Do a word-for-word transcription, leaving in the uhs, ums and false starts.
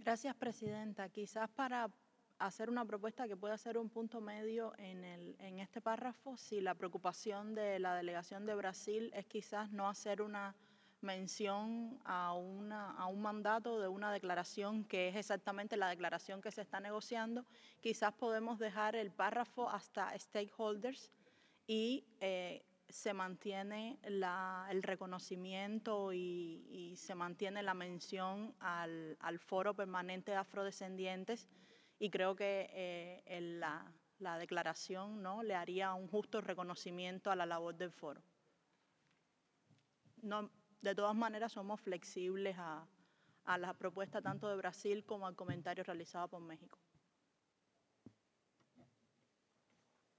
Gracias, presidenta. Quizás para hacer una propuesta que pueda ser un punto medio en, el, en este párrafo, si la preocupación de la delegación de Brasil es quizás no hacer una mención a, una, a un mandato de una declaración que es exactamente la declaración que se está negociando, quizás podemos dejar el párrafo hasta stakeholders y eh, se mantiene la, el reconocimiento y, y se mantiene la mención al, al Foro Permanente de Afrodescendientes, y creo que eh, el, la, la declaración, ¿no?, le haría un justo reconocimiento a la labor del foro. No, de todas maneras, somos flexibles a, a la propuesta tanto de Brasil como al comentario realizado por México.